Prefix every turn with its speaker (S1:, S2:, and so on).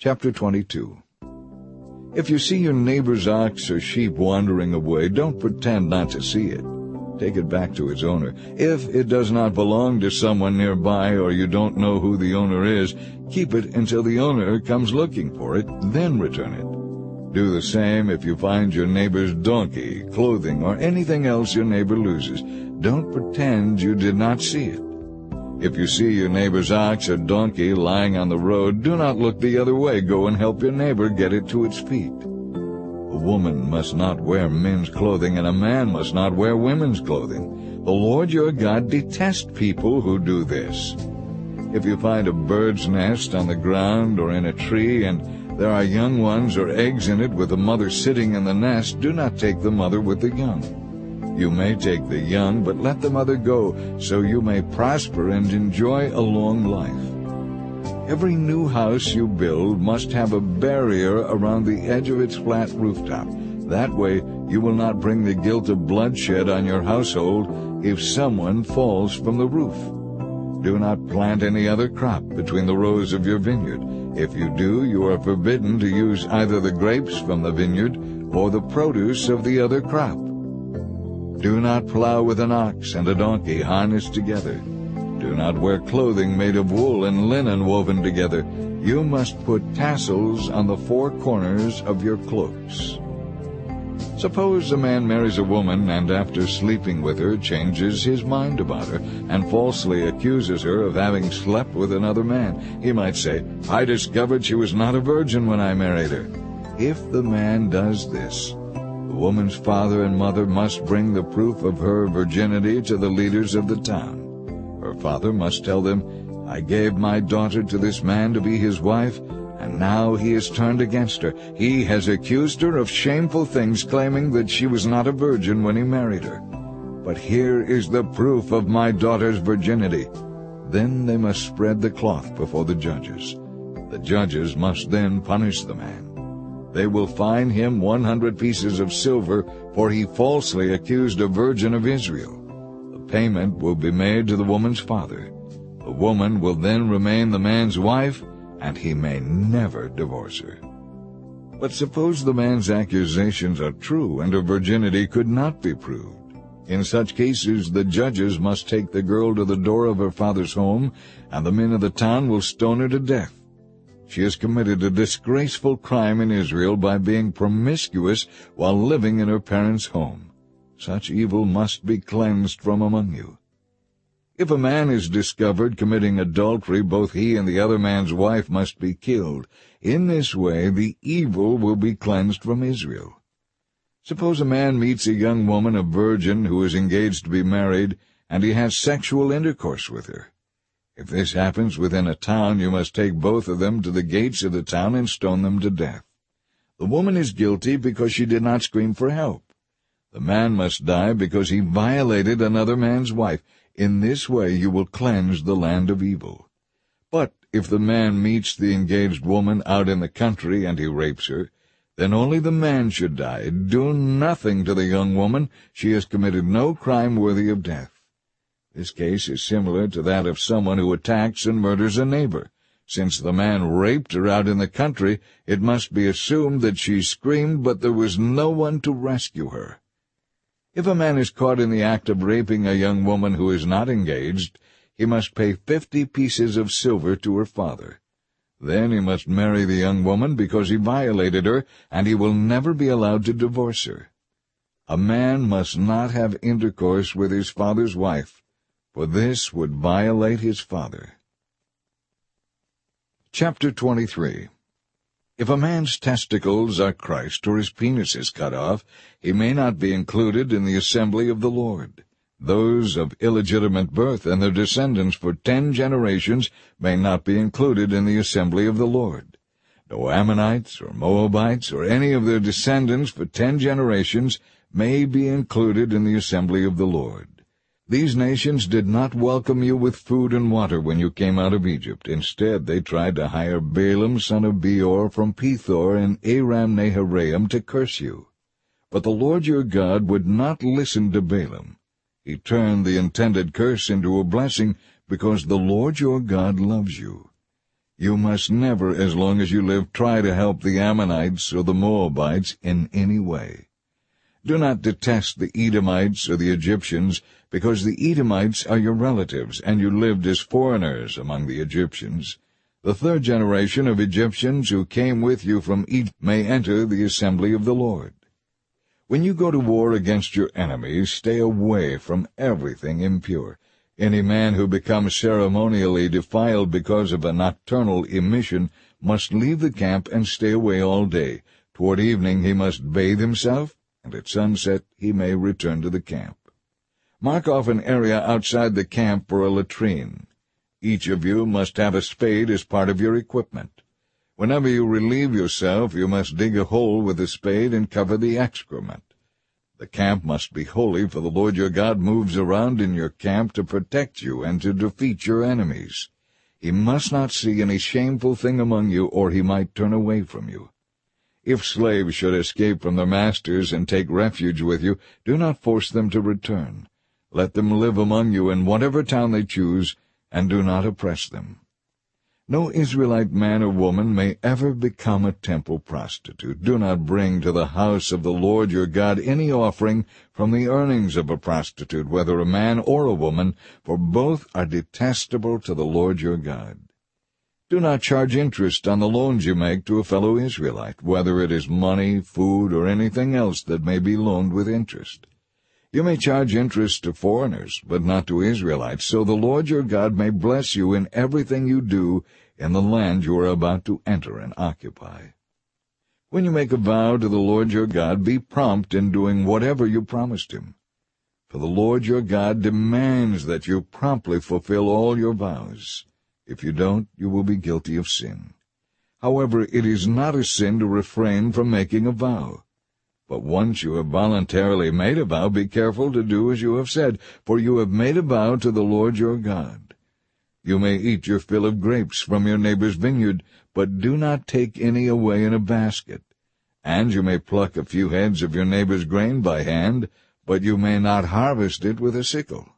S1: Chapter 22. If you see your neighbor's ox or sheep wandering away, don't pretend not to see it. Take it back to its owner. If it does not belong to someone nearby or you don't know who the owner is, keep it until the owner comes looking for it, then return it. Do the same if you find your neighbor's donkey, clothing, or anything else your neighbor loses. Don't pretend you did not see it. If you see your neighbor's ox or donkey lying on the road, do not look the other way. Go and help your neighbor get it to its feet. A woman must not wear men's clothing, and a man must not wear women's clothing. The Lord your God detests people who do this. If you find a bird's nest on the ground or in a tree, and there are young ones or eggs in it with the mother sitting in the nest, do not take the mother with the young. You may take the young, but let the mother go, so you may prosper and enjoy a long life. Every new house you build must have a barrier around the edge of its flat rooftop. That way you will not bring the guilt of bloodshed on your household if someone falls from the roof. Do not plant any other crop between the rows of your vineyard. If you do, you are forbidden to use either the grapes from the vineyard or the produce of the other crop. Do not plow with an ox and a donkey harnessed together. Do not wear clothing made of wool and linen woven together. You must put tassels on the four corners of your cloaks. Suppose a man marries a woman and after sleeping with her changes his mind about her and falsely accuses her of having slept with another man. He might say, "I discovered she was not a virgin when I married her." If the man does this, the woman's father and mother must bring the proof of her virginity to the leaders of the town. Her father must tell them, "I gave my daughter to this man to be his wife, and now he has turned against her. He has accused her of shameful things, claiming that she was not a virgin when he married her. But here is the proof of my daughter's virginity." Then they must spread the cloth before the judges. The judges must then punish the man. They will fine him 100 pieces of silver, for he falsely accused a virgin of Israel. The payment will be made to the woman's father. The woman will then remain the man's wife, and he may never divorce her. But suppose the man's accusations are true and her virginity could not be proved. In such cases, the judges must take the girl to the door of her father's home, and the men of the town will stone her to death. She has committed a disgraceful crime in Israel by being promiscuous while living in her parents' home. Such evil must be cleansed from among you. If a man is discovered committing adultery, both he and the other man's wife must be killed. In this way the evil will be cleansed from Israel. Suppose a man meets a young woman, a virgin, who is engaged to be married, and he has sexual intercourse with her. If this happens within a town, you must take both of them to the gates of the town and stone them to death. The woman is guilty because she did not scream for help. The man must die because he violated another man's wife. In this way you will cleanse the land of evil. But if the man meets the engaged woman out in the country and he rapes her, then only the man should die. Do nothing to the young woman. She has committed no crime worthy of death. This case is similar to that of someone who attacks and murders a neighbor. Since the man raped her out in the country, it must be assumed that she screamed, but there was no one to rescue her. If a man is caught in the act of raping a young woman who is not engaged, he must pay 50 pieces of silver to her father. Then he must marry the young woman because he violated her, and he will never be allowed to divorce her. A man must not have intercourse with his father's wife, for this would violate his father. Chapter 23. If a man's testicles are crushed or his penis is cut off, he may not be included in the assembly of the Lord. Those of illegitimate birth and their descendants for 10 generations may not be included in the assembly of the Lord. No Ammonites or Moabites or any of their descendants for 10 generations may be included in the assembly of the Lord. These nations did not welcome you with food and water when you came out of Egypt. Instead, they tried to hire Balaam, son of Beor, from Pethor and Aram-Naharaim to curse you. But the Lord your God would not listen to Balaam. He turned the intended curse into a blessing because the Lord your God loves you. You must never, as long as you live, try to help the Ammonites or the Moabites in any way. Do not detest the Edomites or the Egyptians, because the Edomites are your relatives, and you lived as foreigners among the Egyptians. The third generation of Egyptians who came with you from Egypt may enter the assembly of the Lord. When you go to war against your enemies, stay away from everything impure. Any man who becomes ceremonially defiled because of a nocturnal emission must leave the camp and stay away all day. Toward evening he must bathe himself, and at sunset he may return to the camp. Mark off an area outside the camp for a latrine. Each of you must have a spade as part of your equipment. Whenever you relieve yourself, you must dig a hole with a spade and cover the excrement. The camp must be holy, for the Lord your God moves around in your camp to protect you and to defeat your enemies. He must not see any shameful thing among you, or he might turn away from you. If slaves should escape from their masters and take refuge with you, do not force them to return. Let them live among you in whatever town they choose, and do not oppress them. No Israelite man or woman may ever become a temple prostitute. Do not bring to the house of the Lord your God any offering from the earnings of a prostitute, whether a man or a woman, for both are detestable to the Lord your God. Do not charge interest on the loans you make to a fellow Israelite, whether it is money, food, or anything else that may be loaned with interest. You may charge interest to foreigners, but not to Israelites, so the Lord your God may bless you in everything you do in the land you are about to enter and occupy. When you make a vow to the Lord your God, be prompt in doing whatever you promised him. For the Lord your God demands that you promptly fulfill all your vows. If you don't, you will be guilty of sin. However, it is not a sin to refrain from making a vow. But once you have voluntarily made a vow, be careful to do as you have said, for you have made a vow to the Lord your God. You may eat your fill of grapes from your neighbor's vineyard, but do not take any away in a basket. And you may pluck a few heads of your neighbor's grain by hand, but you may not harvest it with a sickle.